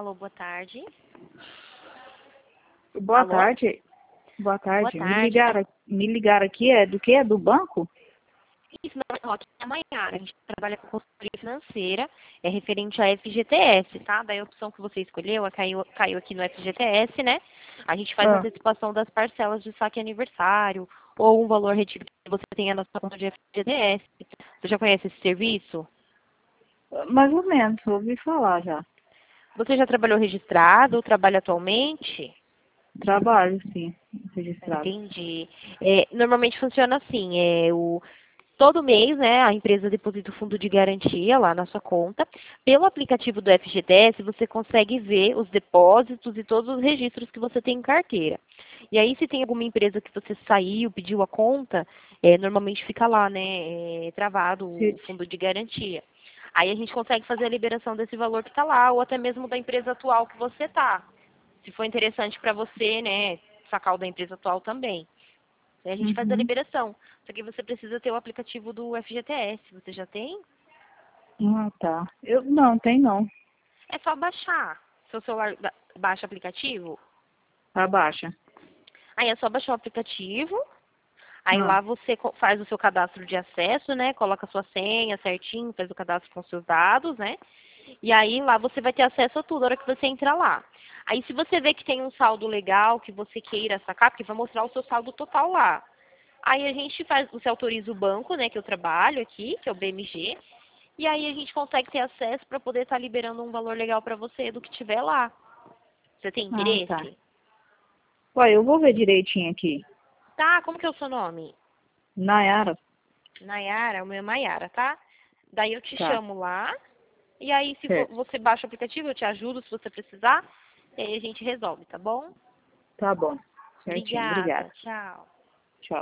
Alô, boa tarde. Boa Alô? tarde. Boa tarde. Boa tarde. Me ligaram aqui, é do quê? É do banco? Isso, não, aqui é a Maiara. A gente trabalha com consultoria financeira, é referente a FGTS, tá? Daí a opção que você escolheu, caiu aqui no FGTS, né? A gente faz a Ah, antecipação das parcelas de saque aniversário ou um valor retido que você tenha na sua conta de FGTS. Você já conhece esse serviço? mais ou menos, ouvi falar já. Você já trabalhou registrado ou trabalha atualmente? Trabalho, sim, registrado. Entendi. Normalmente funciona assim, todo mês, né, a empresa deposita o fundo de garantia lá na sua conta. Pelo aplicativo do FGTS, você consegue ver os depósitos e todos os registros que você tem em carteira. E aí, se tem alguma empresa que você saiu, pediu a conta, normalmente fica lá, né, travado o Se- fundo de garantia. Aí a gente consegue fazer a liberação desse valor que está lá, ou até mesmo da empresa atual que você está. Se for interessante para você, né, sacar o da empresa atual também. Aí a gente faz a Uhum. liberação. Só que você precisa ter o aplicativo do FGTS. Você já tem? Ah, tá. Não, tem não. É só baixar. Seu celular baixa o aplicativo. Abaixa. Aí é só baixar o aplicativo. Aí Ah, lá você faz o seu cadastro de acesso, né? Coloca a sua senha certinho, faz o cadastro com seus dados, né? E aí lá você vai ter acesso a tudo na hora que você entrar lá. Aí se você vê que tem um saldo legal que você queira sacar, porque vai mostrar o seu saldo total lá. Aí a gente faz, você autoriza o banco, né, que eu trabalho aqui, que é o BMG, e aí a gente consegue ter acesso para poder estar liberando um valor legal para você do que tiver lá. Você tem tá. interesse? Ué, eu vou ver direitinho aqui. Tá, como que é o seu nome? Nayara? Nayara, o meu é Maiara, tá? Daí eu te Tá, chamo lá, e aí se for, certo. você baixa o aplicativo, eu te ajudo se você precisar, e aí a gente resolve, tá bom? Tá bom. Certinho, Obrigada, obrigada. tchau.